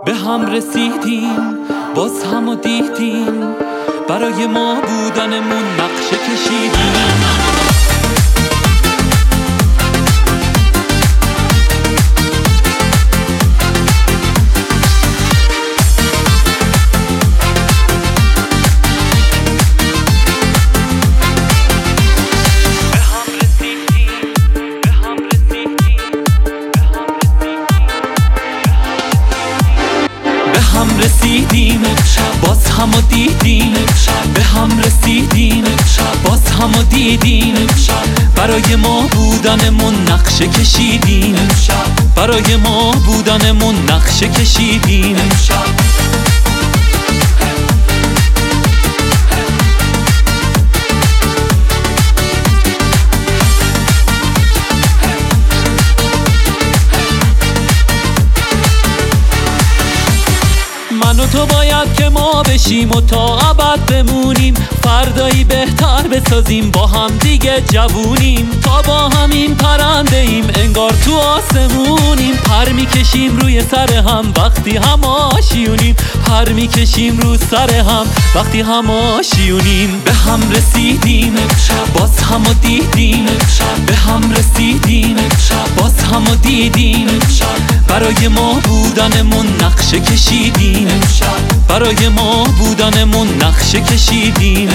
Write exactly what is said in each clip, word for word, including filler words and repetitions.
به هم رسیدیم، باز همو دیدیم، برای ما بودنمون نقشه کشیدیم. هم رسیدیم، باز همو دیدیم، به هم رسیدیم، باز همو دیدیم، برای ما بودنمون نقشه کشیدیم، برای ما بودنمون نقشه کشیدیم. من و تو باید که ما بشیم و تا ابد بمونیم، فردایی بهتر بسازیم، با هم دیگه جوونیم، تا با همین پرنده ایم انگار تو آسمونیم. پر میکشیم روی سر هم وقتی هم آشیونیم، پر میکشیم رو سر هم وقتی هم آشیونیم. به هم رسیدیم، باز همو دیدیم، به هم رسیدیم، باز همو دیدیم، برای ما بودنمون نقشه کشیدیم، برای ما بودنمون نقشه کشیدیم.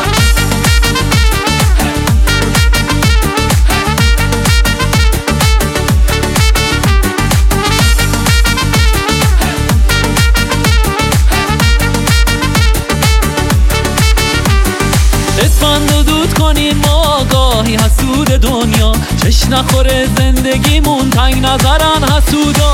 اسفند و دود کنین ما آگاهی حسود دنیا، چش نخوره زندگیمون تنگ نظرن حسودا.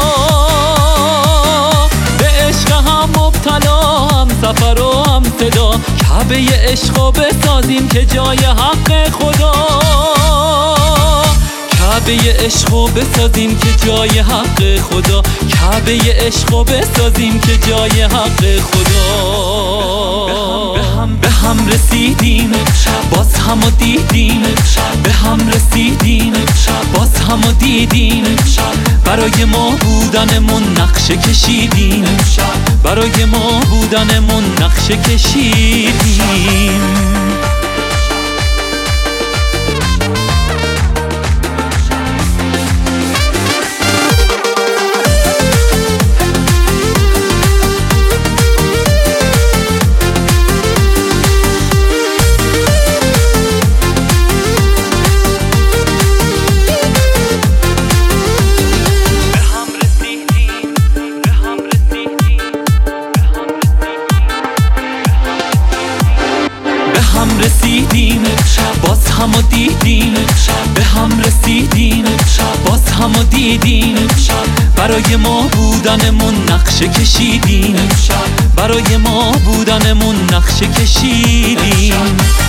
به عشق هم مبتلا، هم سفر و هم صدا، کعبه عشقو بسازیم که جای حق خدا، کعبه عشقو بسازیم که جای حق خدا، کعبه عشقو بسازیم که جای حق خدا. به هم به هم رسیدیم، باز همو دیدیم، به هم رسیدیم، باز همو دیدیم، برای ما بودنمون نقشه کشیدیم، برای ما بودنمون نقشه کشیدیم. رسیدیم، باز همو دیدیم، به هم رسیدیم، باز همو دیدیم، برای ما بودنمون نقشه کشیدیم، برای ما بودنمون نقشه کشیدیم.